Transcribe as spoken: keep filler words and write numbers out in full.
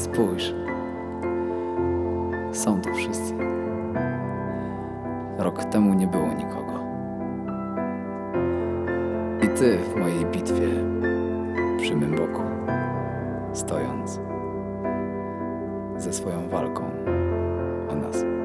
Spójrz, są tu wszyscy. Rok temu nie było nikogo. I ty w mojej bitwie, przy mym boku, stojąc ze swoją walką o nas.